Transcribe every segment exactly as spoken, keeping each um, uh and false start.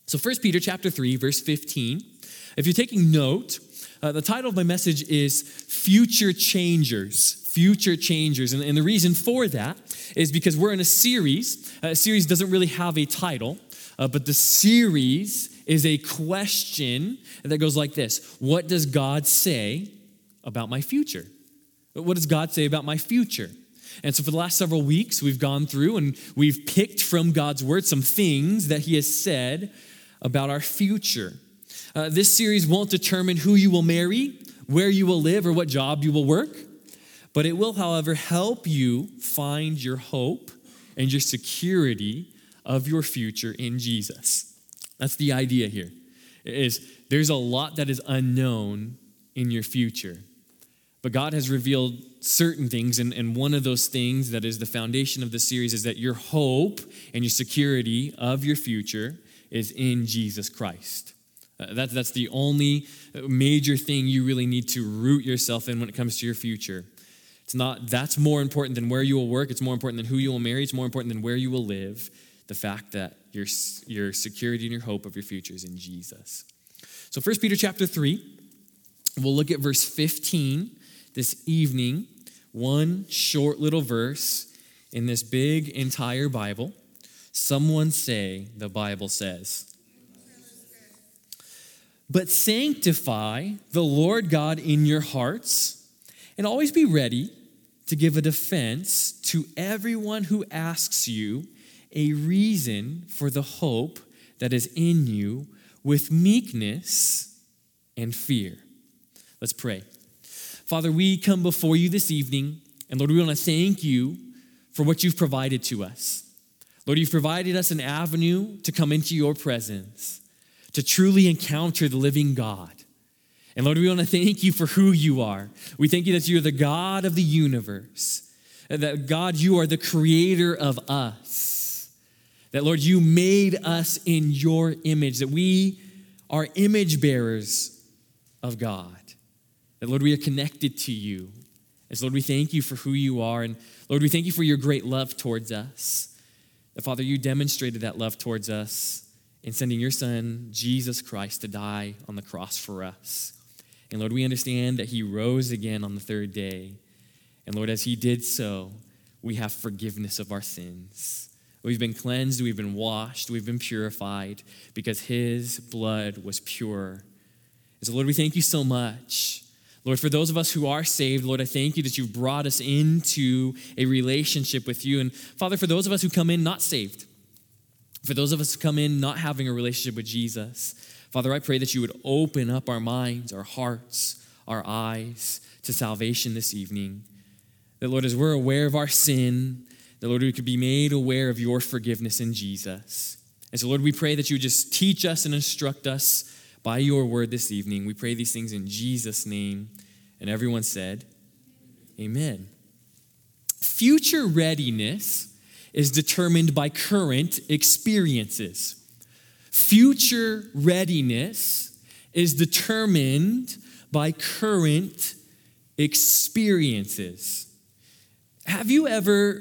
So First Peter chapter three, verse fifteen. If you're taking note, uh, the title of my message is Future Changers. Future Changers. And, and the reason for that is because we're in a series. Uh, a series doesn't really have a title, uh, but the series is a question that goes like this. What does God say about my future? What does God say about my future? And so for the last several weeks, we've gone through and we've picked from God's word some things that he has said about our future. Uh, this series won't determine who you will marry, where you will live, or what job you will work. But it will, however, help you find your hope and your security of your future in Jesus. That's the idea here, is there's a lot that is unknown in your future. But God has revealed certain things, and, and one of those things that is the foundation of the series is that your hope and your security of your future is in Jesus Christ. Uh, that's, that's the only major thing you really need to root yourself in when it comes to your future. It's not, that's more important than where you will work. It's more important than who you will marry. It's more important than where you will live. The fact that your, your security and your hope of your future is in Jesus. So First Peter chapter three, we'll look at verse fifteen this evening. One short little verse in this big entire Bible. Someone say, the Bible says, but sanctify the Lord God in your hearts, and always be ready to give a defense to everyone who asks you a reason for the hope that is in you with meekness and fear. Let's pray. Father, we come before you this evening, and Lord, we want to thank you for what you've provided to us. Lord, you've provided us an avenue to come into your presence, to truly encounter the living God. And Lord, we want to thank you for who you are. We thank you that you're the God of the universe. And that God, you are the creator of us. That Lord, you made us in your image. That we are image bearers of God. That Lord, we are connected to you. And so Lord, we thank you for who you are. And Lord, we thank you for your great love towards us. That Father, you demonstrated that love towards us in sending your son, Jesus Christ, to die on the cross for us. And Lord, we understand that he rose again on the third day. And Lord, as he did so, we have forgiveness of our sins. We've been cleansed, we've been washed, we've been purified because his blood was pure. And so Lord, we thank you so much. Lord, for those of us who are saved, Lord, I thank you that you've brought us into a relationship with you. And Father, for those of us who come in not saved, for those of us who come in not having a relationship with Jesus, Father, I pray that you would open up our minds, our hearts, our eyes to salvation this evening. That, Lord, as we're aware of our sin, that, Lord, we could be made aware of your forgiveness in Jesus. And so, Lord, we pray that you would just teach us and instruct us by your word this evening. We pray these things in Jesus' name. And everyone said, amen. Future readiness is determined by current experiences. Future readiness is determined by current experiences. Have you ever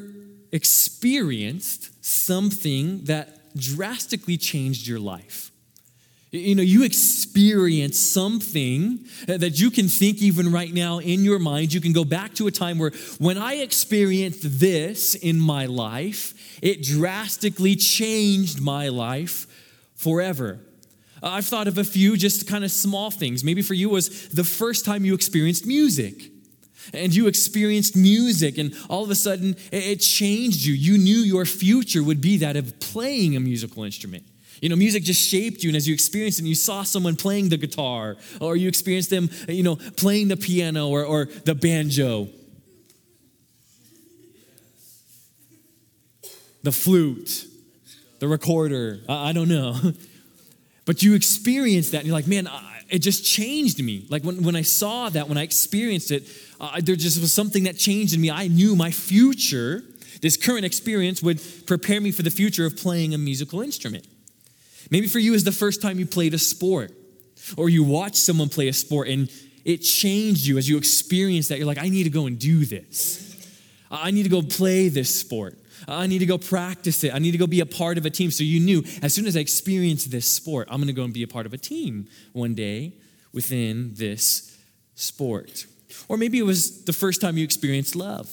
experienced something that drastically changed your life? You know, you experience something that you can think even right now in your mind. You can go back to a time where when I experienced this in my life, it drastically changed my life forever. I've thought of a few just kind of small things. Maybe for you was the first time you experienced music. And you experienced music, and all of a sudden it changed you. You knew your future would be that of playing a musical instrument. You know, music just shaped you, and as you experienced it, and you saw someone playing the guitar, or you experienced them, you know, playing the piano or, or the banjo, the flute, the recorder, I, I don't know. But you experienced that, and you're like, man, I, it just changed me. Like when, when I saw that, when I experienced it, uh, there just was something that changed in me. I knew my future, this current experience would prepare me for the future of playing a musical instrument. Maybe for you is the first time you played a sport, or you watched someone play a sport and it changed you as you experienced that. You're like, I need to go and do this. I need to go play this sport. I need to go practice it. I need to go be a part of a team. So you knew as soon as I experience this sport, I'm going to go and be a part of a team one day within this sport. Or maybe it was the first time you experienced love.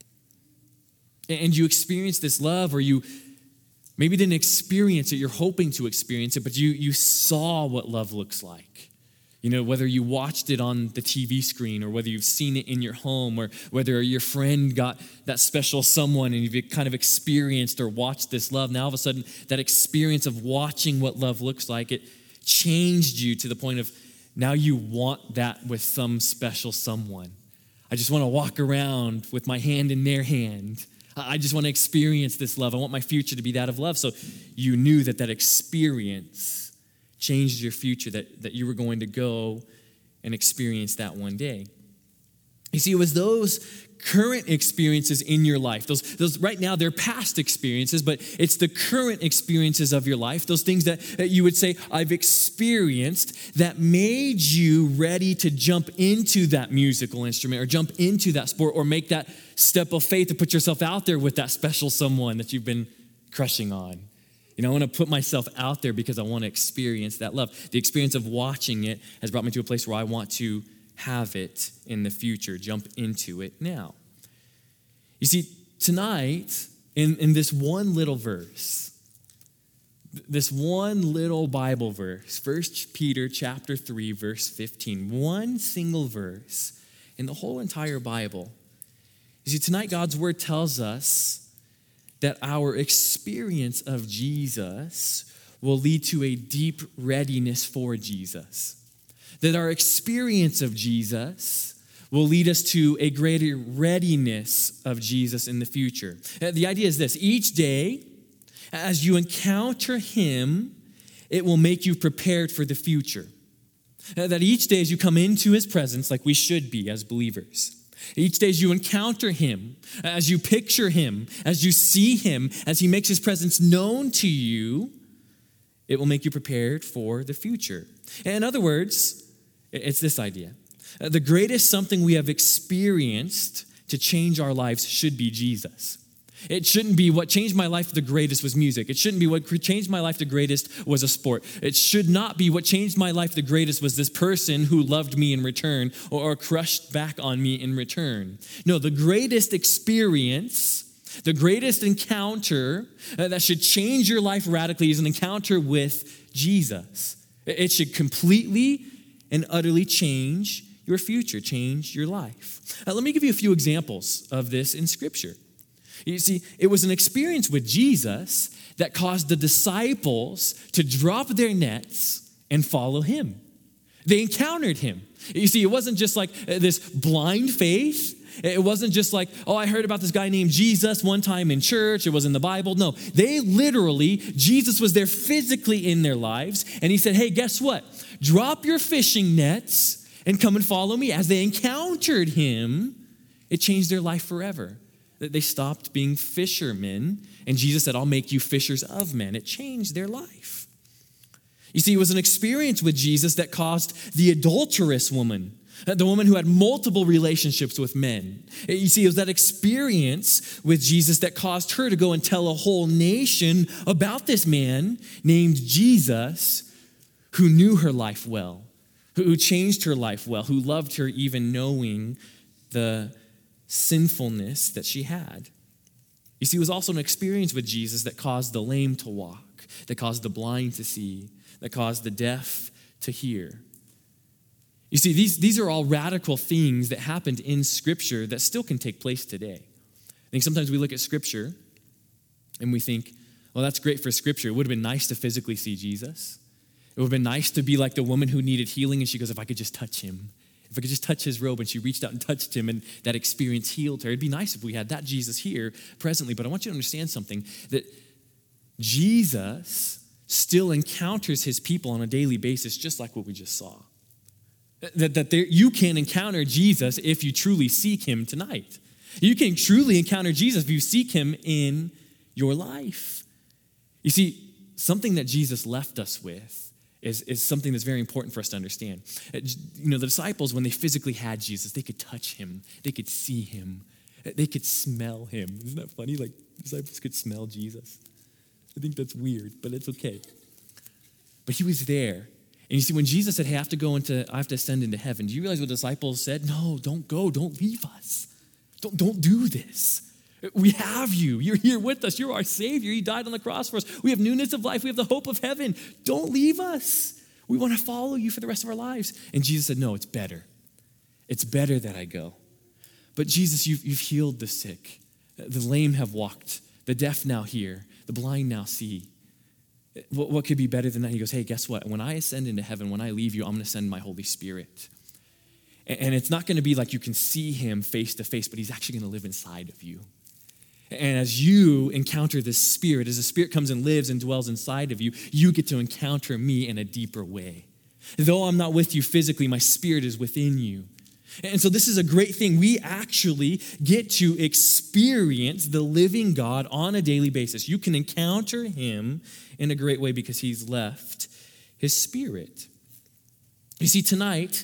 And you experienced this love, or you maybe didn't experience it. You're hoping to experience it, but you, you saw what love looks like. You know, whether you watched it on the T V screen or whether you've seen it in your home or whether your friend got that special someone and you've kind of experienced or watched this love. Now all of a sudden, that experience of watching what love looks like, it changed you to the point of now you want that with some special someone. I just want to walk around with my hand in their hand. I just want to experience this love. I want my future to be that of love. So you knew that that experience changed your future, that, that you were going to go and experience that one day. You see, it was those current experiences in your life. Those, those right now, they're past experiences, but it's the current experiences of your life, those things that, that you would say, I've experienced, that made you ready to jump into that musical instrument or jump into that sport or make that step of faith to put yourself out there with that special someone that you've been crushing on. You know, I want to put myself out there because I want to experience that love. The experience of watching it has brought me to a place where I want to have it in the future, jump into it now. You see, tonight, in, in this one little verse, this one little Bible verse, First Peter chapter three, verse fifteen, one single verse in the whole entire Bible. You see, tonight God's word tells us that our experience of Jesus will lead to a deep readiness for Jesus. That our experience of Jesus will lead us to a greater readiness of Jesus in the future. The idea is this: each day, as you encounter him, it will make you prepared for the future. That each day as you come into his presence, like we should be as believers, each day as you encounter him, as you picture him, as you see him, as he makes his presence known to you, it will make you prepared for the future. In other words, it's this idea. The greatest something we have experienced to change our lives should be Jesus. It shouldn't be what changed my life the greatest was music. It shouldn't be what changed my life the greatest was a sport. It should not be what changed my life the greatest was this person who loved me in return or crushed back on me in return. No, the greatest experience, the greatest encounter that should change your life radically is an encounter with Jesus. It should completely and utterly change your future, change your life. Now, let me give you a few examples of this in Scripture. You see, it was an experience with Jesus that caused the disciples to drop their nets and follow him. They encountered him. You see, it wasn't just like this blind faith. It wasn't just like, oh, I heard about this guy named Jesus one time in church. It was in the Bible. No, they literally, Jesus was there physically in their lives. And he said, hey, guess what? Drop your fishing nets and come and follow me. As they encountered him, it changed their life forever. They stopped being fishermen, and Jesus said, I'll make you fishers of men. It changed their life. You see, it was an experience with Jesus that caused the adulterous woman, the woman who had multiple relationships with men. You see, it was that experience with Jesus that caused her to go and tell a whole nation about this man named Jesus who knew her life well, who changed her life well, who loved her even knowing the sinfulness that she had. You see, it was also an experience with Jesus that caused the lame to walk, that caused the blind to see, that caused the deaf to hear. You see, these, these are all radical things that happened in Scripture that still can take place today. I think sometimes we look at Scripture and we think, well, that's great for Scripture. It would have been nice to physically see Jesus. It would have been nice to be like the woman who needed healing, and she goes, if I could just touch him. If I could just touch his robe, and she reached out and touched him, and that experience healed her. It'd be nice if we had that Jesus here presently, but I want you to understand something, that Jesus still encounters his people on a daily basis, just like what we just saw. That, that there, you can encounter Jesus if you truly seek him tonight. You can truly encounter Jesus if you seek him in your life. You see, something that Jesus left us with Is, is something that's very important for us to understand. You know, the disciples, when they physically had Jesus, they could touch him. They could see him. They could smell him. Isn't that funny? Like, disciples could smell Jesus. I think that's weird, but it's okay. But he was there. And you see, when Jesus said, hey, I have to go into, I have to ascend into heaven, do you realize what the disciples said? No, don't go, don't leave us. Don't, don't do this. We have you. You're here with us. You're our Savior. You died on the cross for us. We have newness of life. We have the hope of heaven. Don't leave us. We want to follow you for the rest of our lives. And Jesus said, no, it's better. It's better that I go. But Jesus, you've, you've healed the sick. The lame have walked. The deaf now hear. The blind now see. What, what could be better than that? He goes, hey, guess what? When I ascend into heaven, when I leave you, I'm going to send my Holy Spirit. And, and it's not going to be like you can see him face to face, but he's actually going to live inside of you. And as you encounter this Spirit, as the Spirit comes and lives and dwells inside of you, you get to encounter me in a deeper way. Though I'm not with you physically, my Spirit is within you. And so this is a great thing. We actually get to experience the living God on a daily basis. You can encounter him in a great way because he's left his Spirit. You see, tonight,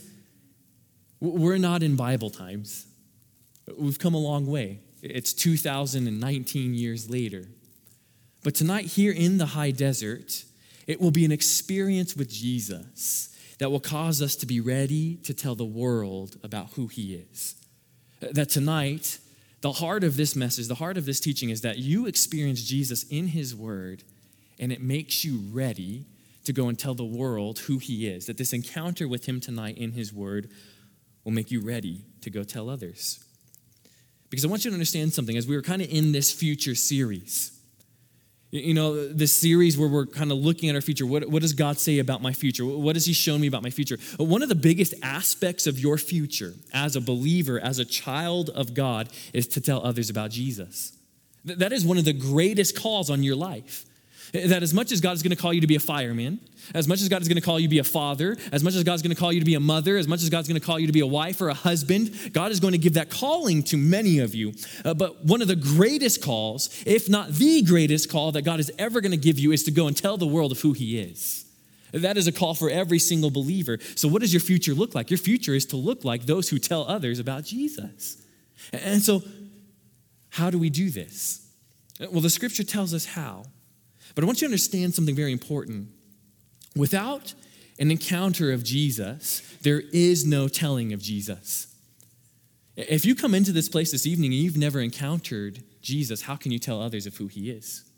we're not in Bible times. We've come a long way. It's two thousand nineteen years later. But tonight here in the high desert, it will be an experience with Jesus that will cause us to be ready to tell the world about who he is. That tonight, the heart of this message, the heart of this teaching is that you experience Jesus in his word, and it makes you ready to go and tell the world who he is. That this encounter with him tonight in his word will make you ready to go tell others. Because I want you to understand something as we were kind of in this future series. You know, this series where we're kind of looking at our future. What, what does God say about my future? What has he shown me about my future? One of the biggest aspects of your future as a believer, as a child of God, is to tell others about Jesus. That is one of the greatest calls on your life. That as much as God is going to call you to be a fireman, as much as God is going to call you to be a father, as much as God is going to call you to be a mother, as much as God is going to call you to be a wife or a husband, God is going to give that calling to many of you. Uh, but one of the greatest calls, if not the greatest call that God is ever going to give you is to go and tell the world of who he is. That is a call for every single believer. So what does your future look like? Your future is to look like those who tell others about Jesus. And so how do we do this? Well, the scripture tells us how. But I want you to understand something very important. Without an encounter of Jesus, there is no telling of Jesus. If you come into this place this evening and you've never encountered Jesus, how can you tell others of who he is?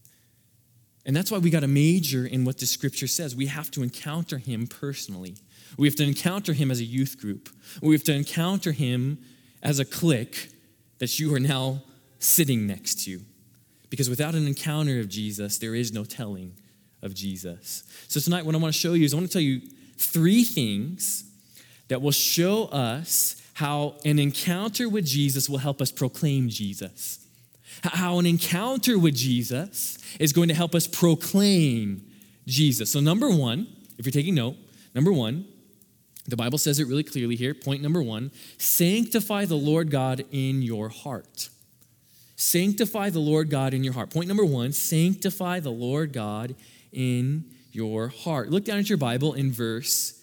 And that's why we got to major in what the scripture says. We have to encounter him personally. We have to encounter him as a youth group. We have to encounter him as a clique that you are now sitting next to. Because without an encounter of Jesus, there is no telling of Jesus. So tonight what I want to show you is I want to tell you three things that will show us how an encounter with Jesus will help us proclaim Jesus. How an encounter with Jesus is going to help us proclaim Jesus. So number one, if you're taking note, number one, the Bible says it really clearly here. Point number one, sanctify the Lord God in your heart. Sanctify the Lord God in your heart. Point number one, sanctify the Lord God in your heart. Look down at your Bible in verse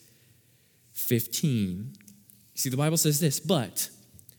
fifteen. You see, the Bible says this, but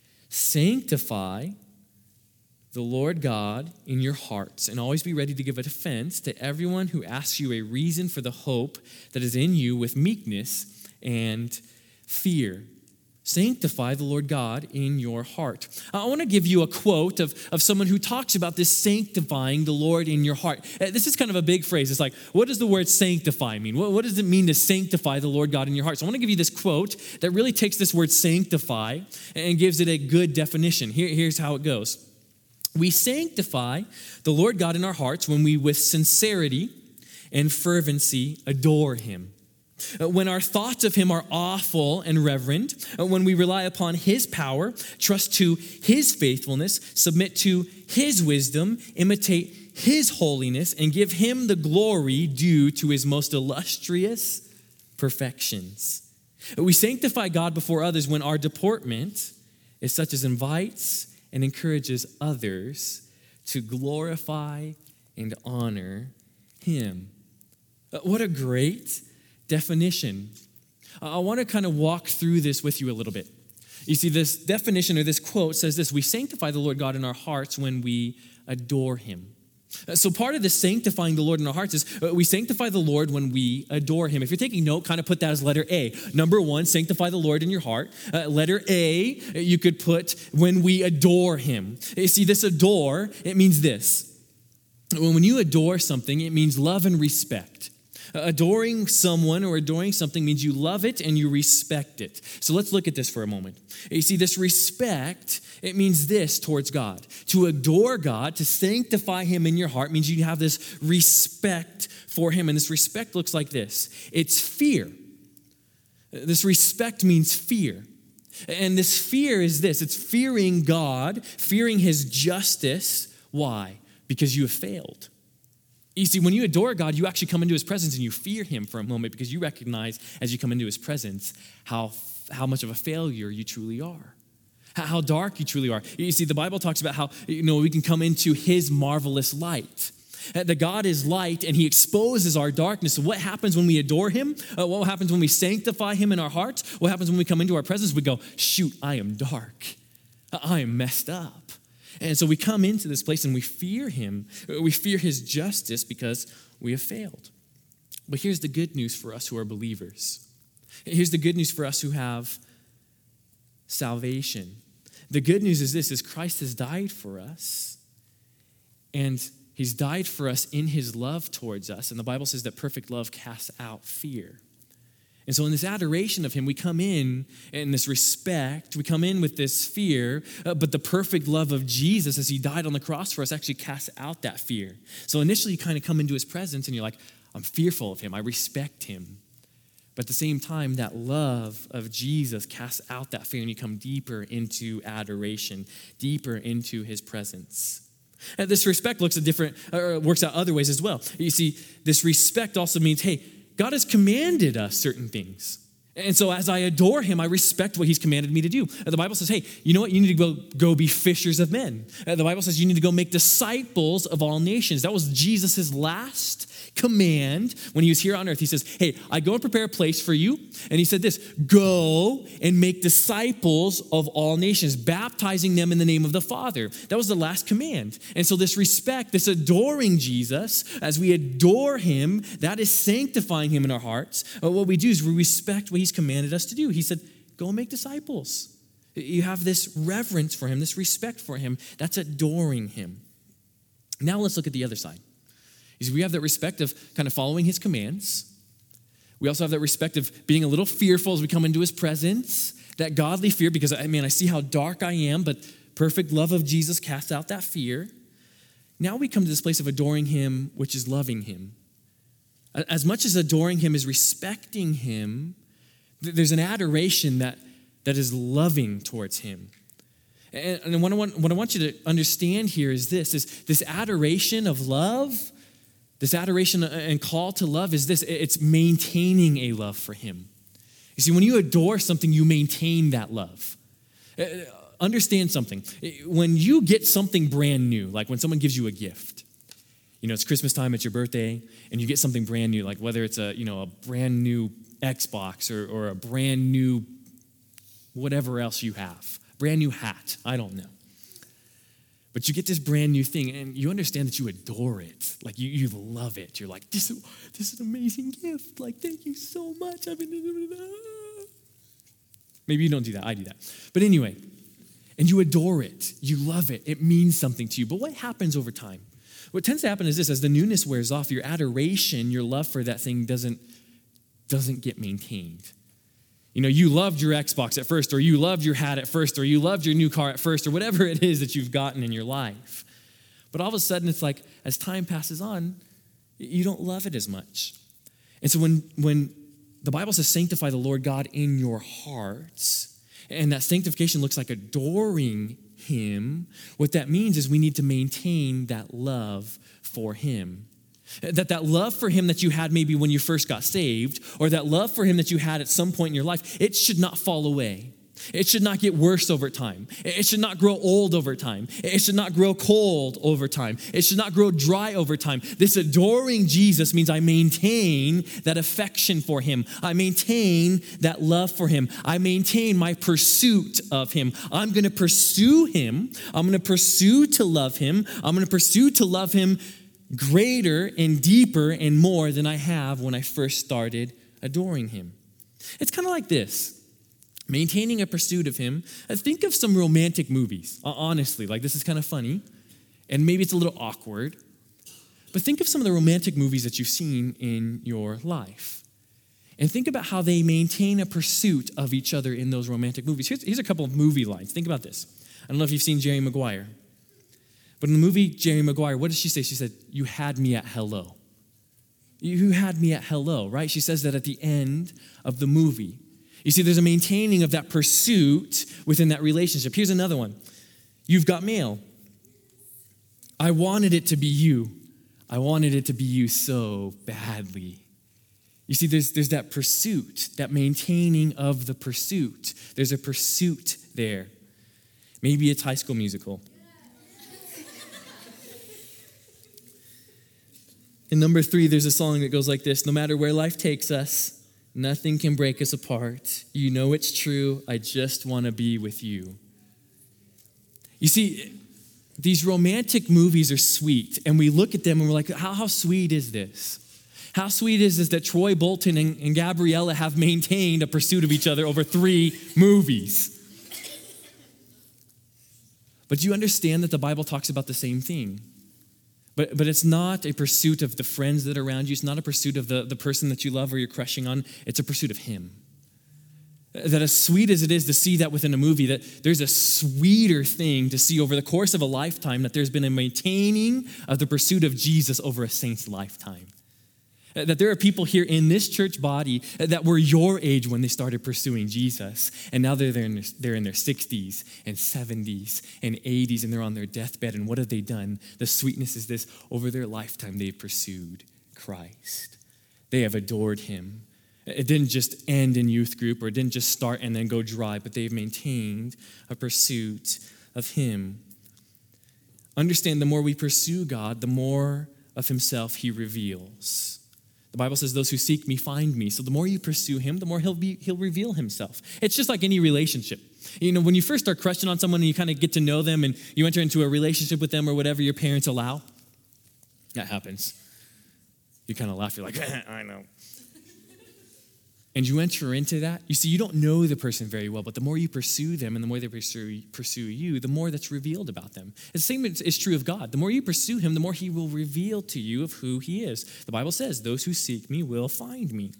sanctify the Lord God in your hearts, and always be ready to give a defense to everyone who asks you a reason for the hope that is in you with meekness and fear. Sanctify the Lord God in your heart. I want to give you a quote of, of someone who talks about this sanctifying the Lord in your heart. This is kind of a big phrase. It's like, what does the word sanctify mean? What, what does it mean to sanctify the Lord God in your heart? So I want to give you this quote that really takes this word sanctify and gives it a good definition. Here, here's how it goes. We sanctify the Lord God in our hearts when we with sincerity and fervency adore him. When our thoughts of him are awful and reverent, when we rely upon his power, trust to his faithfulness, submit to his wisdom, imitate his holiness, and give him the glory due to his most illustrious perfections. We sanctify God before others when our deportment is such as invites and encourages others to glorify and honor him. What a great definition. I want to kind of walk through this with you a little bit. You see, this definition or this quote says this: we sanctify the Lord God in our hearts when we adore him. So part of this sanctifying the Lord in our hearts is we sanctify the Lord when we adore him. If you're taking note, kind of put that as letter A. Number one, sanctify the Lord in your heart. Uh, letter A, you could put when we adore him. You see, this adore, it means this. When you adore something, it means love and respect. Adoring someone or adoring something means you love it and you respect it. So let's look at this for a moment. You see, this respect, it means this towards God. To adore God, to sanctify him in your heart, means you have this respect for him. And this respect looks like this. It's fear. This respect means fear. And this fear is this. It's fearing God, fearing his justice. Why? Because you have failed. You see, when you adore God, you actually come into his presence and you fear him for a moment because you recognize as you come into his presence how, how much of a failure you truly are, how dark you truly are. You see, the Bible talks about how, you know, we can come into his marvelous light. That God is light and he exposes our darkness. So what happens when we adore him? Uh, what happens when we sanctify him in our hearts? What happens when we come into our presence? We go, shoot, I am dark. I am messed up. And so we come into this place and we fear him. We fear his justice because we have failed. But here's the good news for us who are believers. Here's the good news for us who have salvation. The good news is this, is Christ has died for us. And he's died for us in his love towards us. And the Bible says that perfect love casts out fear. And so in this adoration of him, we come in in this respect, we come in with this fear, uh, but the perfect love of Jesus as he died on the cross for us actually casts out that fear. So initially you kind of come into his presence and you're like, I'm fearful of him, I respect him. But at the same time, that love of Jesus casts out that fear and you come deeper into adoration, deeper into his presence. And this respect looks at different, or works out other ways as well. You see, this respect also means, hey, God has commanded us certain things. And so as I adore him, I respect what he's commanded me to do. The Bible says, hey, you know what? You need to go, go be fishers of men. The Bible says you need to go make disciples of all nations. That was Jesus' last command when he was here on earth. He says, hey, I go and prepare a place for you. And he said this, go and make disciples of all nations, baptizing them in the name of the Father. That was the last command. And so this respect, this adoring Jesus, as we adore him, that is sanctifying him in our hearts. But what we do is we respect what he's commanded us to do. He said, go and make disciples. You have this reverence for him, this respect for him. That's adoring him. Now let's look at the other side. You see, we have that respect of kind of following his commands. We also have that respect of being a little fearful as we come into his presence, that godly fear, because, I mean, I see how dark I am, but perfect love of Jesus casts out that fear. Now we come to this place of adoring him, which is loving him. As much as adoring him is respecting him, there's an adoration that, that is loving towards him. And, and what, I want, what I want you to understand here is this, is this adoration of love, this adoration and call to love is this, it's maintaining a love for him. You see, when you adore something, you maintain that love. Uh, understand something. When you get something brand new, like when someone gives you a gift, you know, it's Christmas time, it's your birthday, and you get something brand new, like whether it's a, you know, a brand new Xbox or, or a brand new whatever else you have, brand new hat, I don't know. But you get this brand new thing and you understand that you adore it. Like you, you love it. You're like, this is, this is an amazing gift. Like, thank you so much. I've been, maybe you don't do that. I do that. But anyway, and you adore it. You love it. It means something to you. But what happens over time? What tends to happen is this, as the newness wears off, your adoration, your love for that thing doesn't, doesn't get maintained. You know, you loved your Xbox at first, or you loved your hat at first, or you loved your new car at first, or whatever it is that you've gotten in your life. But all of a sudden, it's like, as time passes on, you don't love it as much. And so when, when the Bible says sanctify the Lord God in your hearts, and that sanctification looks like adoring him, what that means is we need to maintain that love for him. That that love for him that you had maybe when you first got saved, or that love for him that you had at some point in your life, it should not fall away. It should not get worse over time. It should not grow old over time. It should not grow cold over time. It should not grow dry over time. This adoring Jesus means I maintain that affection for him. I maintain that love for him. I maintain my pursuit of him. I'm going to pursue him. I'm going to pursue to love him. I'm going to pursue to love him greater and deeper and more than I have when I first started adoring him. It's kind of like this. Maintaining a pursuit of him. Think of some romantic movies, honestly. Like, this is kind of funny, and maybe it's a little awkward, but think of some of the romantic movies that you've seen in your life. And think about how they maintain a pursuit of each other in those romantic movies. Here's, here's a couple of movie lines. Think about this. I don't know if you've seen Jerry Maguire, but in the movie Jerry Maguire, what does she say? She said, "You had me at hello." You had me at hello, right? She says that at the end of the movie. You see, there's a maintaining of that pursuit within that relationship. Here's another one. You've got mail. I wanted it to be you. I wanted it to be you so badly. You see, there's, there's that pursuit, that maintaining of the pursuit. There's a pursuit there. Maybe it's High School Musical. In number three, there's a song that goes like this. No matter where life takes us, nothing can break us apart. You know it's true. I just want to be with you. You see, these romantic movies are sweet, and we look at them and we're like, how, how sweet is this? How sweet is this that Troy Bolton and, and Gabriella have maintained a pursuit of each other over three movies? But you understand that the Bible talks about the same thing. But, but it's not a pursuit of the friends that are around you. It's not a pursuit of the, the person that you love or you're crushing on. It's a pursuit of him. That as sweet as it is to see that within a movie, that there's a sweeter thing to see over the course of a lifetime, that there's been a maintaining of the pursuit of Jesus over a saint's lifetime. That there are people here in this church body that were your age when they started pursuing Jesus. And now they're, in their, they're in their sixties and seventies and eighties, and they're on their deathbed. And what have they done? The sweetness is this. Over their lifetime, they've pursued Christ. They have adored him. It didn't just end in youth group, or it didn't just start and then go dry, but they've maintained a pursuit of him. Understand, the more we pursue God, the more of himself he reveals. The Bible says, those who seek me find me. So the more you pursue him, the more he'll be, he'll reveal himself. It's just like any relationship. You know, when you first start crushing on someone and you kind of get to know them and you enter into a relationship with them or whatever your parents allow, that happens. You kind of laugh. You're like, I know. And you enter into that. You see, you don't know the person very well, but the more you pursue them and the more they pursue, pursue you, the more that's revealed about them. The same is true of God. The more you pursue him, the more he will reveal to you of who he is. The Bible says, those who seek me will find me.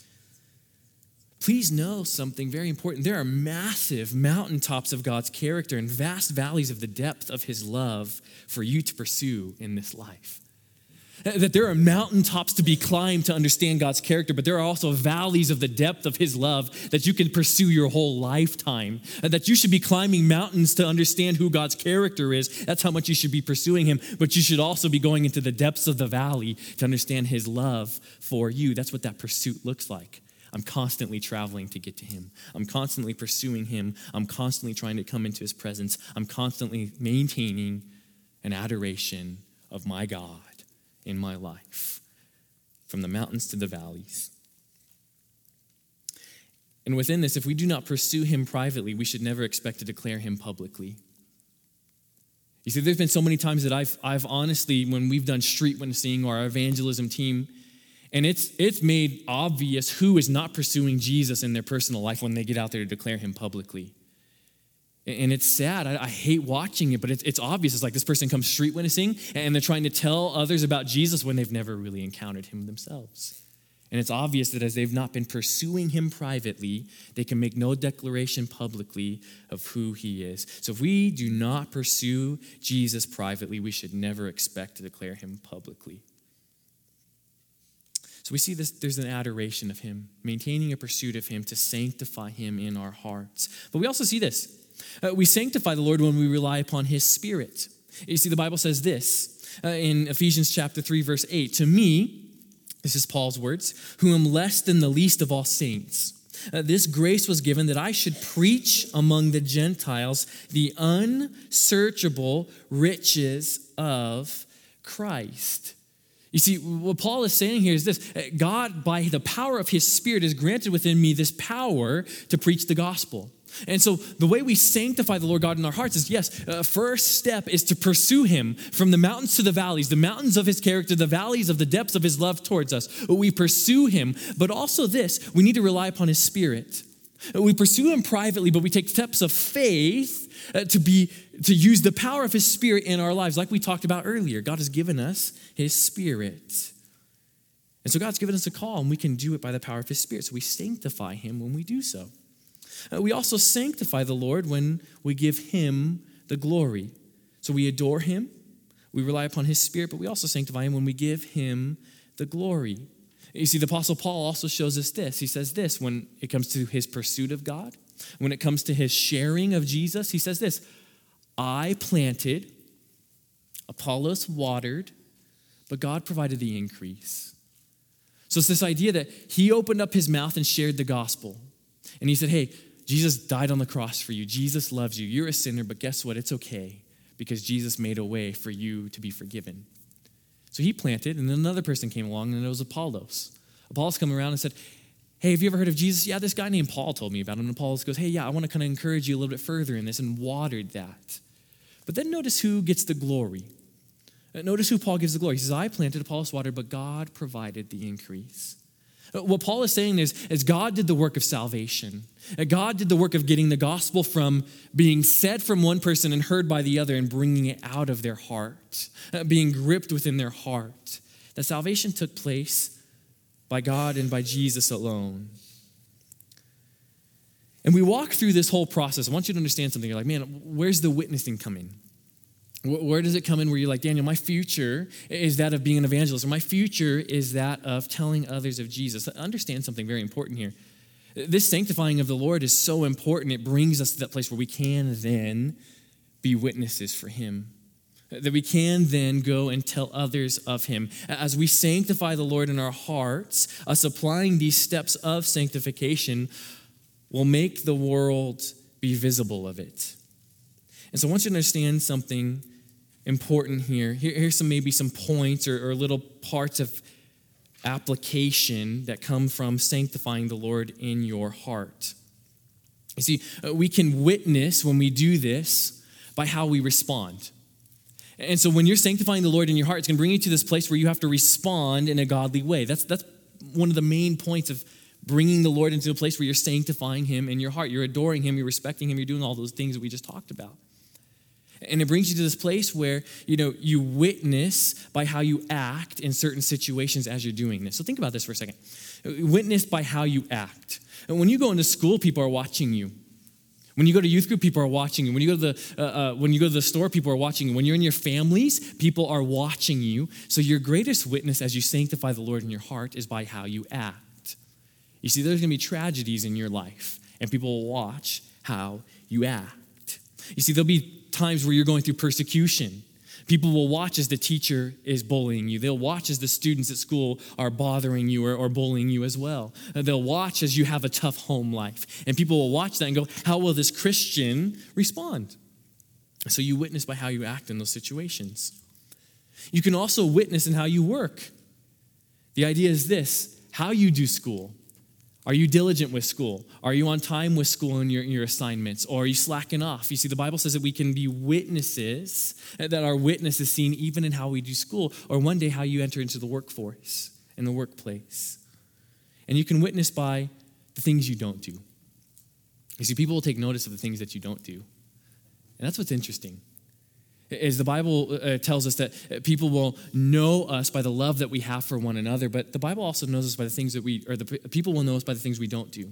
Please know something very important. There are massive mountaintops of God's character and vast valleys of the depth of his love for you to pursue in this life. That there are mountaintops to be climbed to understand God's character, but there are also valleys of the depth of his love that you can pursue your whole lifetime. That you should be climbing mountains to understand who God's character is. That's how much you should be pursuing him. But you should also be going into the depths of the valley to understand his love for you. That's what that pursuit looks like. I'm constantly traveling to get to him. I'm constantly pursuing him. I'm constantly trying to come into his presence. I'm constantly maintaining an adoration of my God in my life, from the mountains to the valleys. And within this, if we do not pursue him privately, we should never expect to declare him publicly. You see, there's been so many times that I've, I've honestly, when we've done street witnessing or our evangelism team, and it's, it's made obvious who is not pursuing Jesus in their personal life when they get out there to declare him publicly. And it's sad. I, I hate watching it, but it's, it's obvious. It's like this person comes street witnessing and they're trying to tell others about Jesus when they've never really encountered him themselves. And it's obvious that as they've not been pursuing him privately, they can make no declaration publicly of who he is. So if we do not pursue Jesus privately, we should never expect to declare him publicly. So we see this, there's an adoration of him, maintaining a pursuit of him to sanctify him in our hearts. But we also see this. Uh, we sanctify the Lord when we rely upon his Spirit. You see, the Bible says this uh, in Ephesians chapter three, verse eight. To me, this is Paul's words, who am less than the least of all saints. Uh, this grace was given that I should preach among the Gentiles the unsearchable riches of Christ. You see, what Paul is saying here is this: God, by the power of his Spirit, has granted within me this power to preach the gospel. And so the way we sanctify the Lord God in our hearts is, yes, uh, first step is to pursue him from the mountains to the valleys, the mountains of his character, the valleys of the depths of his love towards us. We pursue him, but also this, we need to rely upon his Spirit. We pursue him privately, but we take steps of faith uh, to be to use the power of his Spirit in our lives. Like we talked about earlier, God has given us his Spirit. And so God's given us a call, and we can do it by the power of his Spirit. So we sanctify him when we do so. Uh, we also sanctify the Lord when we give him the glory. So we adore him, we rely upon his Spirit, but we also sanctify him when we give him the glory. You see, the Apostle Paul also shows us this. He says this when it comes to his pursuit of God, when it comes to his sharing of Jesus. He says this: I planted, Apollos watered, but God provided the increase. So it's this idea that he opened up his mouth and shared the gospel. And he said, hey, Jesus died on the cross for you. Jesus loves you. You're a sinner, but guess what? It's okay because Jesus made a way for you to be forgiven. So he planted, and then another person came along, and it was Apollos. Apollos came around and said, hey, have you ever heard of Jesus? Yeah, this guy named Paul told me about him. And Apollos goes, hey, yeah, I want to kind of encourage you a little bit further in this, and watered that. But then notice who gets the glory. Notice who Paul gives the glory. He says, I planted, Apollos watered, but God provided the increase. What Paul is saying is, is God did the work of salvation. God did the work of getting the gospel from being said from one person and heard by the other and bringing it out of their heart, being gripped within their heart. That salvation took place by God and by Jesus alone. And we walk through this whole process. I want you to understand something. You're like, man, where's the witnessing come in? Where does it come in where you're like, Daniel, my future is that of being an evangelist, or my future is that of telling others of Jesus? Understand something very important here. This sanctifying of the Lord is so important. It brings us to that place where we can then be witnesses for him, that we can then go and tell others of him. As we sanctify the Lord in our hearts, us applying these steps of sanctification will make the world be visible of it. And so I want you to understand something important here. here here's some maybe some points or, or little parts of application that come from sanctifying the Lord in your heart. You see, we can witness when we do this by how we respond. And so when you're sanctifying the Lord in your heart, it's going to bring you to this place where you have to respond in a godly way. That's, that's one of the main points of bringing the Lord into a place where you're sanctifying him in your heart. You're adoring him, you're respecting him, you're doing all those things that we just talked about. And it brings you to this place where, you know, you witness by how you act in certain situations as you're doing this. So think about this for a second. Witness by how you act. And when you go into school, people are watching you. When you go to youth group, people are watching you. When you go to the uh, uh, when you go to the store, people are watching you. When you're in your families, people are watching you. So your greatest witness as you sanctify the Lord in your heart is by how you act. You see, there's going to be tragedies in your life, and people will watch how you act. You see, there'll be times where you're going through persecution. People will watch as the teacher is bullying you. They'll watch as the students at school are bothering you or, or bullying you as well. They'll watch as you have a tough home life. And people will watch that and go, how will this Christian respond? So you witness by how you act in those situations. You can also witness in how you work. The idea is this: how you do school. Are you diligent with school? Are you on time with school in your, in your assignments? Or are you slacking off? You see, the Bible says that we can be witnesses, that our witness is seen even in how we do school, or one day how you enter into the workforce, in the workplace. And you can witness by the things you don't do. You see, people will take notice of the things that you don't do. And that's what's interesting. Is the Bible uh, tells us that people will know us by the love that we have for one another, but the Bible also knows us by the things that we, or the people will know us by the things we don't do.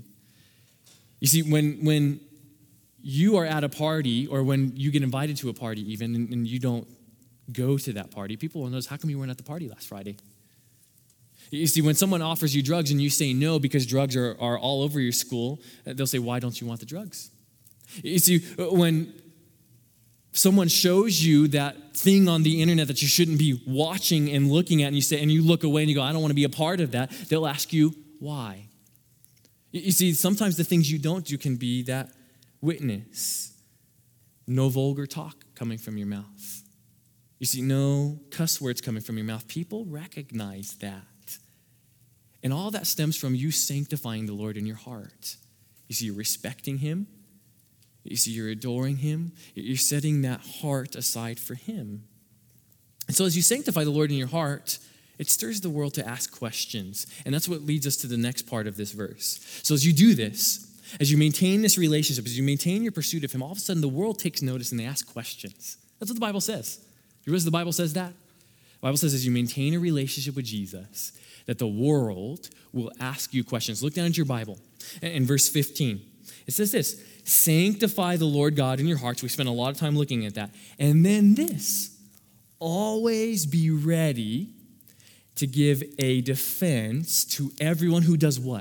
You see, when when you are at a party, or when you get invited to a party even, and, and you don't go to that party, people will notice, how come you weren't at the party last Friday? You see, when someone offers you drugs and you say no because drugs are, are all over your school, they'll say, why don't you want the drugs? You see, when someone shows you that thing on the internet that you shouldn't be watching and looking at, and you say, and you look away and you go, I don't want to be a part of that, they'll ask you why. You see, sometimes the things you don't do can be that witness. No vulgar talk coming from your mouth. You see, no cuss words coming from your mouth. People recognize that. And all that stems from you sanctifying the Lord in your heart. You see, you're respecting him. You see, you're adoring him. You're setting that heart aside for him. And so as you sanctify the Lord in your heart, it stirs the world to ask questions. And that's what leads us to the next part of this verse. So as you do this, as you maintain this relationship, as you maintain your pursuit of him, all of a sudden the world takes notice and they ask questions. That's what the Bible says. You realize the Bible says that? The Bible says as you maintain a relationship with Jesus, that the world will ask you questions. Look down at your Bible. In verse fifteen, it says this, sanctify the Lord God in your hearts. We spent a lot of time looking at that. And then this, always be ready to give a defense to everyone who does what?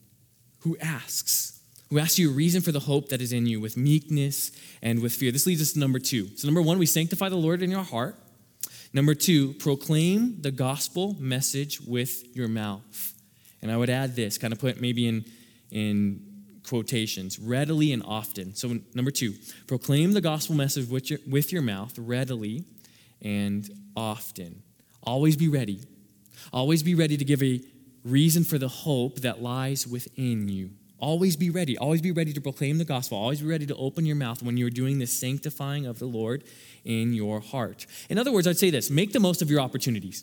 Who asks. Who asks you a reason for the hope that is in you with meekness and with fear. This leads us to number two. So number one, we sanctify the Lord in your heart. Number two, proclaim the gospel message with your mouth. And I would add this, kind of put maybe in, in quotations, readily and often. So number two, proclaim the gospel message with your, with your mouth readily and often. Always be ready. Always be ready to give a reason for the hope that lies within you. Always be ready. Always be ready to proclaim the gospel. Always be ready to open your mouth when you're doing this sanctifying of the Lord in your heart. In other words, I'd say this, make the most of your opportunities.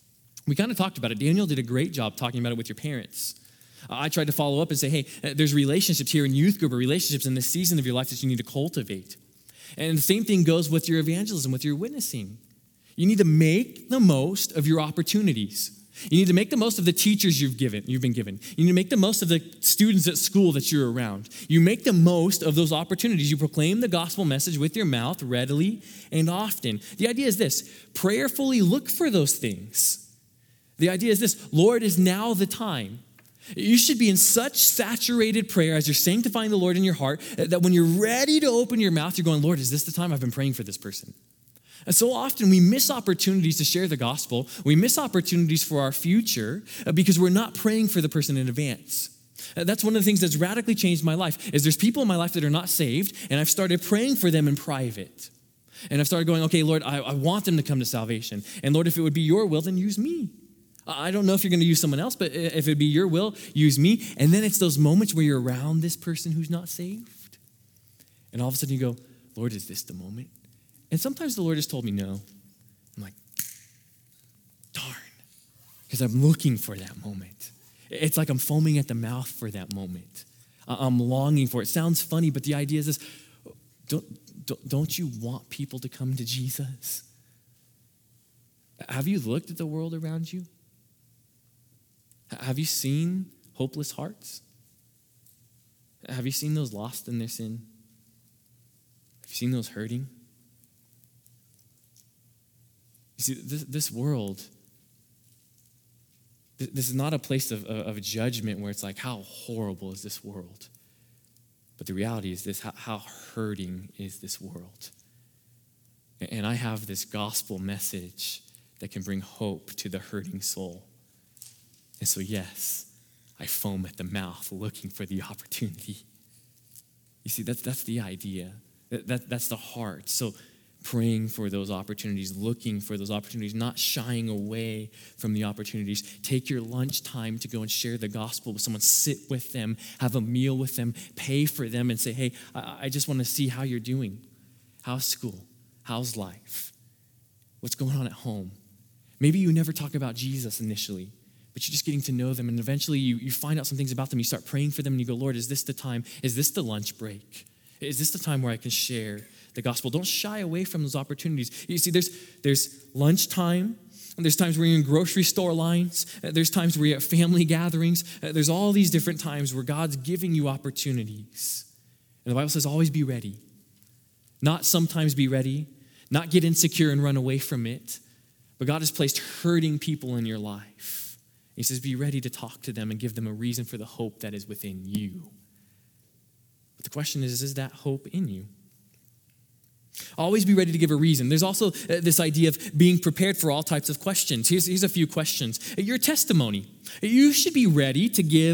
We kind of talked about it. Daniel did a great job talking about it with your parents. I tried to follow up and say, hey, there's relationships here in youth group or relationships in this season of your life that you need to cultivate. And the same thing goes with your evangelism, with your witnessing. You need to make the most of your opportunities. You need to make the most of the teachers you've given, you've been given. You need to make the most of the students at school that you're around. You make the most of those opportunities. You proclaim the gospel message with your mouth readily and often. The idea is this, prayerfully look for those things. The idea is this, Lord, is now the time. You should be in such saturated prayer as you're sanctifying the Lord in your heart that when you're ready to open your mouth, you're going, Lord, is this the time? I've been praying for this person. And so often we miss opportunities to share the gospel. We miss opportunities for our future because we're not praying for the person in advance. That's one of the things that's radically changed my life is there's people in my life that are not saved, and I've started praying for them in private. And I've started going, okay, Lord, I, I want them to come to salvation. And Lord, if it would be your will, then use me. I don't know if you're going to use someone else, but if it'd be your will, use me. And then it's those moments where you're around this person who's not saved. And all of a sudden you go, Lord, is this the moment? And sometimes the Lord has told me no. I'm like, darn, because I'm looking for that moment. It's like I'm foaming at the mouth for that moment. I'm longing for it. It sounds funny, but the idea is this, don't, don't, don't you want people to come to Jesus? Have you looked at the world around you? Have you seen hopeless hearts? Have you seen those lost in their sin? Have you seen those hurting? You see, this, this world, this is not a place of, of judgment where it's like, how horrible is this world? But the reality is this, how, how hurting is this world? And I have this gospel message that can bring hope to the hurting soul. And so yes, I foam at the mouth looking for the opportunity. You see, that's, that's the idea. That, that, that's the heart. So praying for those opportunities, looking for those opportunities, not shying away from the opportunities. Take your lunch time to go and share the gospel with someone, sit with them, have a meal with them, pay for them and say, hey, I, I just want to see how you're doing. How's school? How's life? What's going on at home? Maybe you never talk about Jesus initially, but you're just getting to know them, and eventually you, you find out some things about them. You start praying for them, and you go, Lord, is this the time? Is this the lunch break? Is this the time where I can share the gospel? Don't shy away from those opportunities. You see, there's, there's lunchtime, and there's times where you're in grocery store lines. There's times where you're at family gatherings. There's all these different times where God's giving you opportunities. And the Bible says, always be ready. Not sometimes be ready, not get insecure and run away from it, but God has placed hurting people in your life. He says, be ready to talk to them and give them a reason for the hope that is within you. But the question is, is that hope in you? Always be ready to give a reason. There's also this idea of being prepared for all types of questions. Here's, here's a few questions. Your testimony. You should be ready to give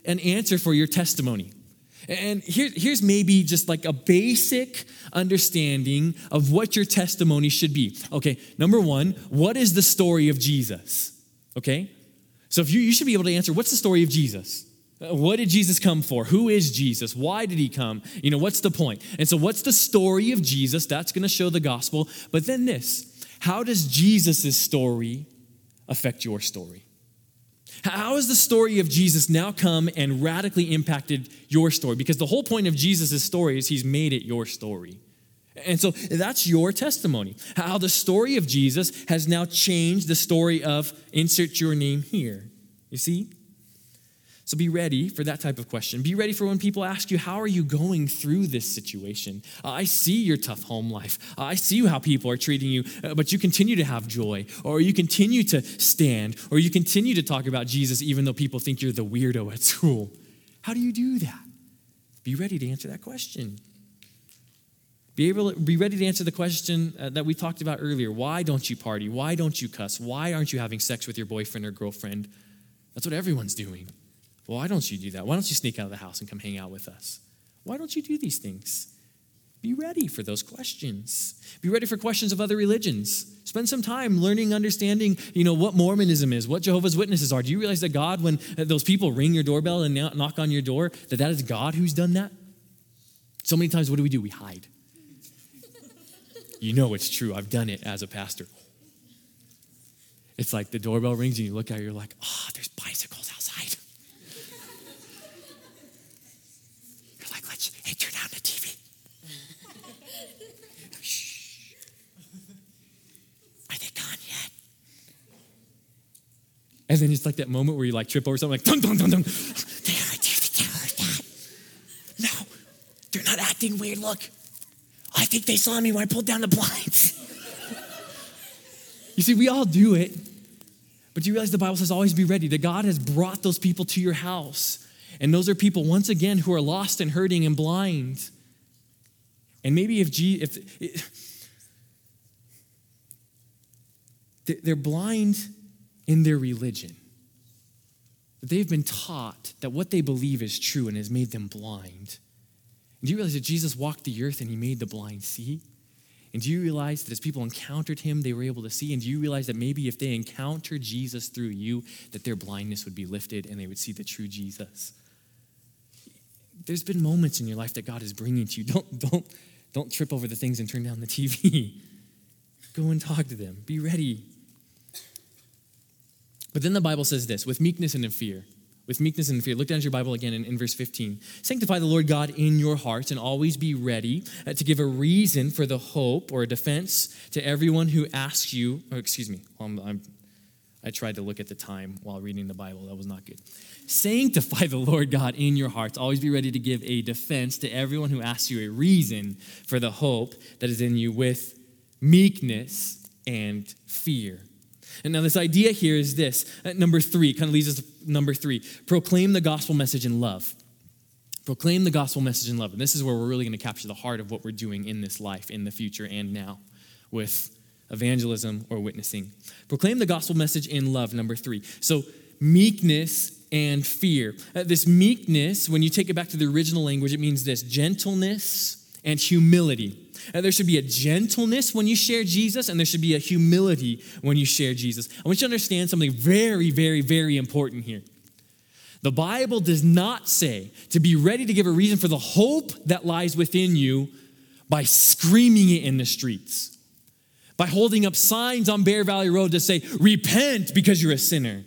an answer for your testimony. And here, here's maybe just like a basic understanding of what your testimony should be. Okay, number one, what is the story of Jesus? Okay, so if you, you should be able to answer, what's the story of Jesus? What did Jesus come for? Who is Jesus? Why did he come? You know, what's the point? And so what's the story of Jesus? That's going to show the gospel. But then this, how does Jesus' story affect your story? How has the story of Jesus now come and radically impacted your story? Because the whole point of Jesus' story is he's made it your story. And so that's your testimony. How the story of Jesus has now changed the story of insert your name here. You see? So be ready for that type of question. Be ready for when people ask you, how are you going through this situation? Uh, I see your tough home life. Uh, I see how people are treating you, uh, but you continue to have joy, or you continue to stand, or you continue to talk about Jesus even though people think you're the weirdo at school. How do you do that? Be ready to answer that question. Be able to, be ready to answer the question uh, that we talked about earlier. Why don't you party? Why don't you cuss? Why aren't you having sex with your boyfriend or girlfriend? That's what everyone's doing. Well, why don't you do that? Why don't you sneak out of the house and come hang out with us? Why don't you do these things? Be ready for those questions. Be ready for questions of other religions. Spend some time learning, understanding, you know, what Mormonism is, what Jehovah's Witnesses are. Do you realize that God, when those people ring your doorbell and knock on your door, that that is God who's done that? So many times, what do we do? We hide. You know it's true. I've done it as a pastor. It's like the doorbell rings and you look out, you're like, oh, there's bicycles outside. You're like, let's, hey, turn down the T V. Shh. Are they gone yet? And then it's like that moment where you like trip over something, like, dun, dun, dun, dun. No, they're not acting weird. Look, I think they saw me when I pulled down the blinds. You see, we all do it. But you realize the Bible says always be ready, that God has brought those people to your house. And those are people, once again, who are lost and hurting and blind. And maybe if, G, if it, they're blind in their religion, that they've been taught that what they believe is true and has made them blind. And do you realize that Jesus walked the earth and he made the blind see? And do you realize that as people encountered him, they were able to see? And do you realize that maybe if they encountered Jesus through you, that their blindness would be lifted and they would see the true Jesus? There's been moments in your life that God is bringing to you. Don't, don't, don't trip over the things and turn down the T V. Go and talk to them. Be ready. But then the Bible says this, with meekness and in fear. With meekness and fear. Look down at your Bible again in, in verse fifteen. Sanctify the Lord God in your hearts and always be ready uh, to give a reason for the hope or a defense to everyone who asks you, or excuse me, I'm, I'm, I tried to look at the time while reading the Bible. That was not good. Sanctify the Lord God in your hearts. Always be ready to give a defense to everyone who asks you a reason for the hope that is in you with meekness and fear. And now this idea here is this. Uh, number three, kind of leads us to number three. Proclaim the gospel message in love. Proclaim the gospel message in love. And this is where we're really going to capture the heart of what we're doing in this life, in the future and now with evangelism or witnessing. Proclaim the gospel message in love, number three. So meekness and fear. Uh, this meekness, when you take it back to the original language, it means this: gentleness and humility. And there should be a gentleness when you share Jesus, and there should be a humility when you share Jesus. I want you to understand something very, very, very important here. The Bible does not say to be ready to give a reason for the hope that lies within you by screaming it in the streets, by holding up signs on Bear Valley Road to say, repent because you're a sinner.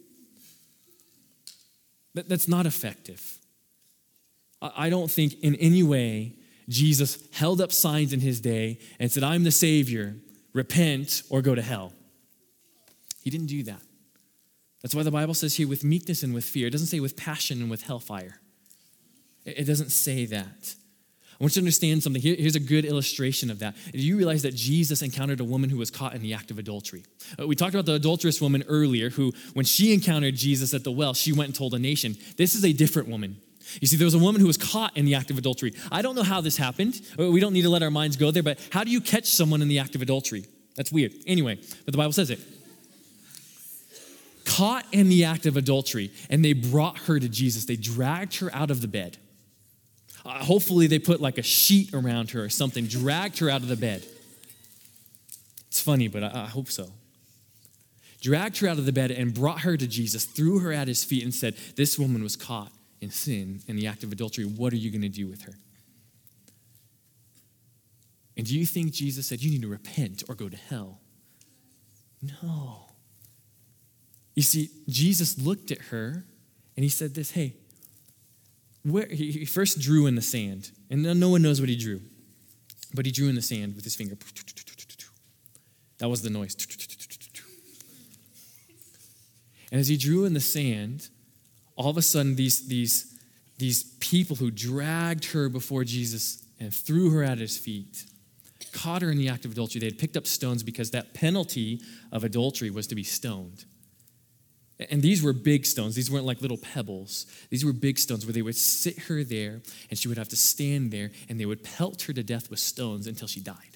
That, that's not effective. I, I don't think in any way Jesus held up signs in his day and said, I'm the Savior, repent or go to hell. He didn't do that. That's why the Bible says here with meekness and with fear. It doesn't say with passion and with hellfire. It doesn't say that. I want you to understand something. Here, here's a good illustration of that. Do you realize that Jesus encountered a woman who was caught in the act of adultery? Uh, we talked about the adulterous woman earlier who, when she encountered Jesus at the well, she went and told a nation. This is a different woman. You see, there was a woman who was caught in the act of adultery. I don't know how this happened. We don't need to let our minds go there, but how do you catch someone in the act of adultery? That's weird. Anyway, but the Bible says it. caught in the act of adultery, and they brought her to Jesus. They dragged her out of the bed. Uh, hopefully they put like a sheet around her or something, dragged her out of the bed. It's funny, but I, I hope so. Dragged her out of the bed and brought her to Jesus, threw her at his feet and said, this woman was caught in sin, in the act of adultery. What are you going to do with her? And do you think Jesus said, you need to repent or go to hell? No. You see, Jesus looked at her and he said this, hey, where, he first drew in the sand. And no one knows what he drew. But he drew in the sand with his finger. That was the noise. And as he drew in the sand, all of a sudden these, these, these people who dragged her before Jesus and threw her at his feet, caught her in the act of adultery. They had picked up stones because that penalty of adultery was to be stoned. And these were big stones. These weren't like little pebbles. These were big stones where they would sit her there and she would have to stand there and they would pelt her to death with stones until she died.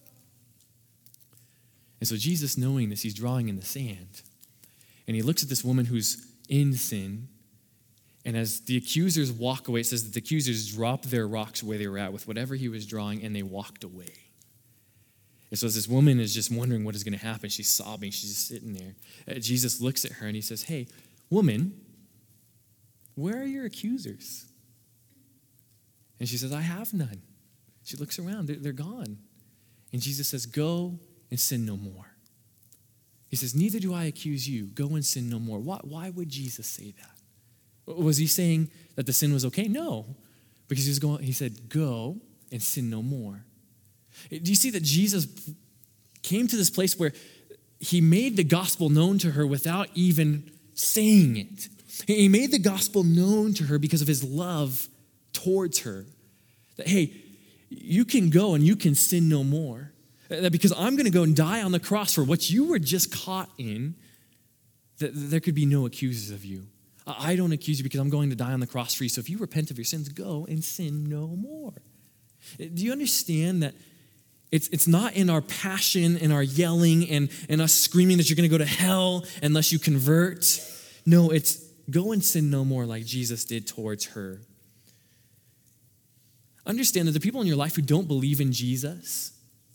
And so Jesus, knowing this, he's drawing in the sand. And he looks at this woman who's in sin. And as the accusers walk away, it says that the accusers dropped their rocks where they were at with whatever he was drawing and they walked away. And so as this woman is just wondering what is going to happen, she's sobbing, she's just sitting there. Uh, Jesus looks at her and he says, hey, woman, where are your accusers? And she says, I have none. She looks around, they're, they're gone. And Jesus says, go and sin no more. He says, neither do I accuse you. Go and sin no more. Why, why would Jesus say that? Was he saying that the sin was okay? No, because he was going. He said, go and sin no more. Do you see that Jesus came to this place where he made the gospel known to her without even saying it? He made the gospel known to her because of his love towards her. That, hey, you can go and you can sin no more. That because I'm going to go and die on the cross for what you were just caught in, that there could be no accusers of you. I don't accuse you because I'm going to die on the cross for you. So if you repent of your sins, go and sin no more. Do you understand that It's, it's not in our passion and our yelling and, and us screaming that you're going to go to hell unless you convert. No, it's go and sin no more like Jesus did towards her. Understand that the people in your life who don't believe in Jesus,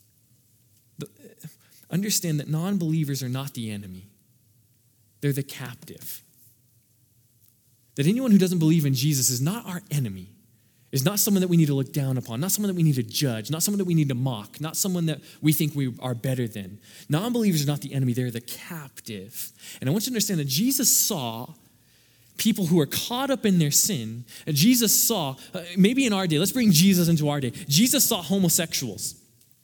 understand that non-believers are not the enemy. They're the captive. That anyone who doesn't believe in Jesus is not our enemy. Is not someone that we need to look down upon, not someone that we need to judge, not someone that we need to mock, not someone that we think we are better than. Non-believers are not the enemy, they're the captive. And I want you to understand that Jesus saw people who are caught up in their sin. And Jesus saw, uh, maybe in our day, let's bring Jesus into our day. Jesus saw homosexuals.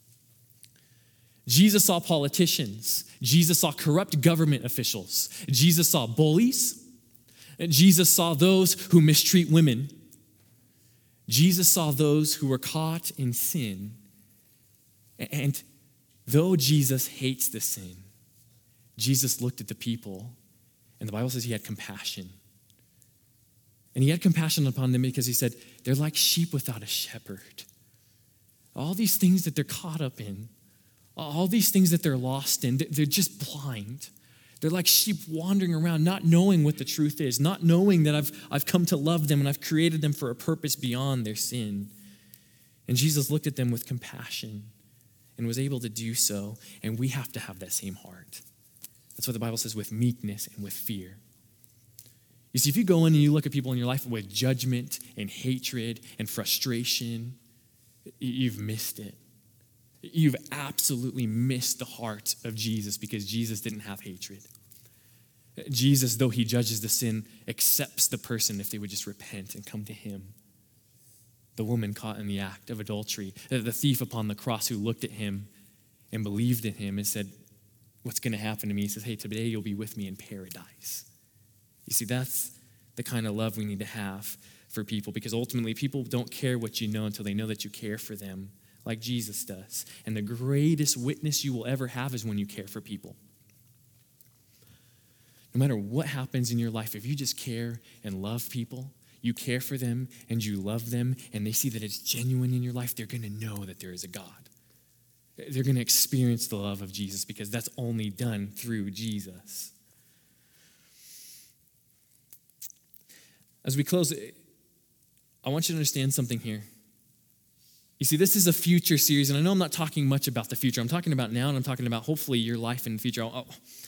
Jesus saw politicians. Jesus saw corrupt government officials. Jesus saw bullies. And Jesus saw those who mistreat women. Jesus saw those who were caught in sin. And though Jesus hates the sin, Jesus looked at the people, and the Bible says he had compassion. And he had compassion upon them because he said, they're like sheep without a shepherd. All these things that they're caught up in, all these things that they're lost in, they're just blind. They're like sheep wandering around, not knowing what the truth is, not knowing that I've, I've come to love them and I've created them for a purpose beyond their sin. And Jesus looked at them with compassion and was able to do so. And we have to have that same heart. That's what the Bible says, with meekness and with fear. You see, if you go in and you look at people in your life with judgment and hatred and frustration, you've missed it. You've absolutely missed the heart of Jesus because Jesus didn't have hatred. Jesus, though he judges the sin, accepts the person if they would just repent and come to him. The woman caught in the act of adultery, the thief upon the cross who looked at him and believed in him and said, what's going to happen to me? He says, hey, today you'll be with me in paradise. You see, that's the kind of love we need to have for people, because ultimately people don't care what you know until they know that you care for them, like Jesus does. And the greatest witness you will ever have is when you care for people. No matter what happens in your life, if you just care and love people, you care for them and you love them, and they see that it's genuine in your life, they're going to know that there is a God. They're going to experience the love of Jesus because that's only done through Jesus. As we close, I want you to understand something here. You see, this is a future series, and I know I'm not talking much about the future. I'm talking about now, and I'm talking about hopefully your life in the future. Oh,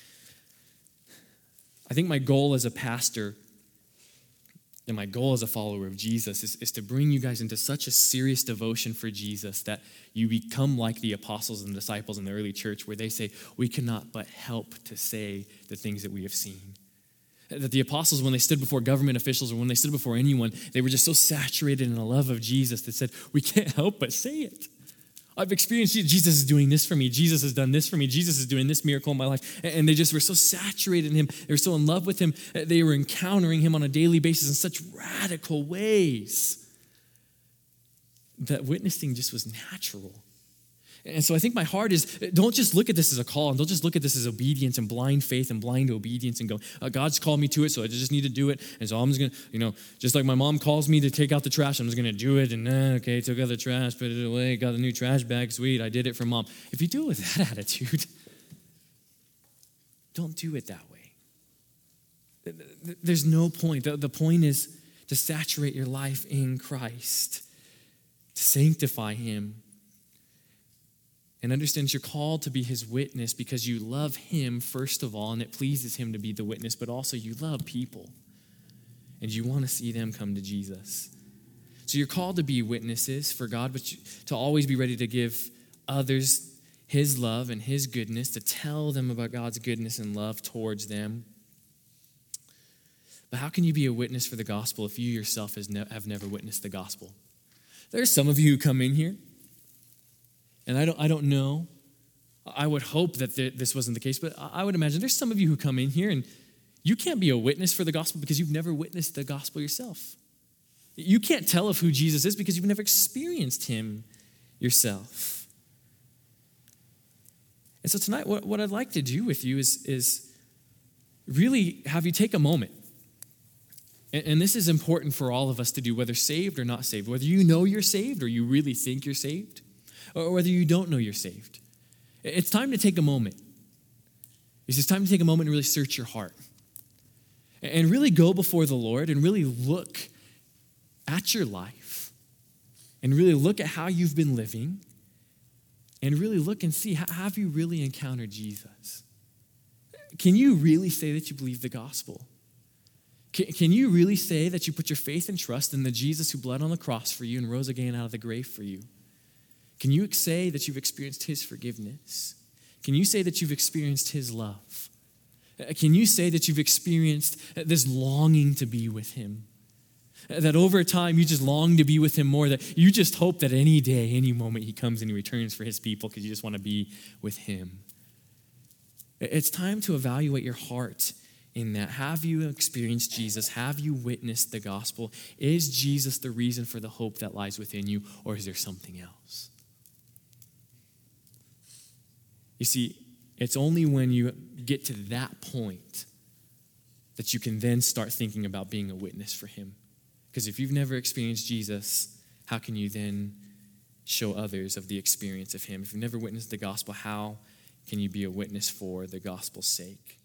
I think my goal as a pastor and my goal as a follower of Jesus is, is to bring you guys into such a serious devotion for Jesus that you become like the apostles and disciples in the early church, where they say, we cannot but help to say the things that we have seen. That the apostles, when they stood before government officials or when they stood before anyone, they were just so saturated in the love of Jesus that said, we can't help but say it. I've experienced Jesus is doing this for me. Jesus has done this for me. Jesus is doing this miracle in my life. And they just were so saturated in him. They were so in love with him. They were encountering him on a daily basis in such radical ways that witnessing just was natural. And so I think my heart is, don't just look at this as a call, and don't just look at this as obedience and blind faith and blind obedience and go, oh, God's called me to it, so I just need to do it. And so I'm just going to, you know, just like my mom calls me to take out the trash, I'm just going to do it. And uh, okay, took out the trash, put it away, got a new trash bag, sweet, I did it for mom. If you do it with that attitude, don't do it that way. There's no point. The, the point is to saturate your life in Christ, to sanctify him. And understand you're called to be his witness because you love him, first of all, and it pleases him to be the witness, but also you love people, and you want to see them come to Jesus. So you're called to be witnesses for God, but you, to always be ready to give others his love and his goodness, to tell them about God's goodness and love towards them. But how can you be a witness for the gospel if you yourself has ne- have never witnessed the gospel? There are some of you who come in here, and I don't I don't know. I would hope that this wasn't the case, but I would imagine there's some of you who come in here and you can't be a witness for the gospel because you've never witnessed the gospel yourself. You can't tell of who Jesus is because you've never experienced him yourself. And so tonight, what, what I'd like to do with you is, is really have you take a moment. And, and this is important for all of us to do, whether saved or not saved, whether you know you're saved or you really think you're saved, or whether you don't know you're saved. It's time to take a moment. It's just time to take a moment and really search your heart. And really go before the Lord and really look at your life and really look at how you've been living and really look and see, have you really encountered Jesus? Can you really say that you believe the gospel? Can, can you really say that you put your faith and trust in the Jesus who bled on the cross for you and rose again out of the grave for you? Can you say that you've experienced his forgiveness? Can you say that you've experienced his love? Can you say that you've experienced this longing to be with him? That over time you just long to be with him more, that you just hope that any day, any moment he comes and he returns for his people because you just want to be with him. It's time to evaluate your heart in that. Have you experienced Jesus? Have you witnessed the gospel? Is Jesus the reason for the hope that lies within you, or is there something else? You see, it's only when you get to that point that you can then start thinking about being a witness for him. Because if you've never experienced Jesus, how can you then show others of the experience of him? If you've never witnessed the gospel, how can you be a witness for the gospel's sake?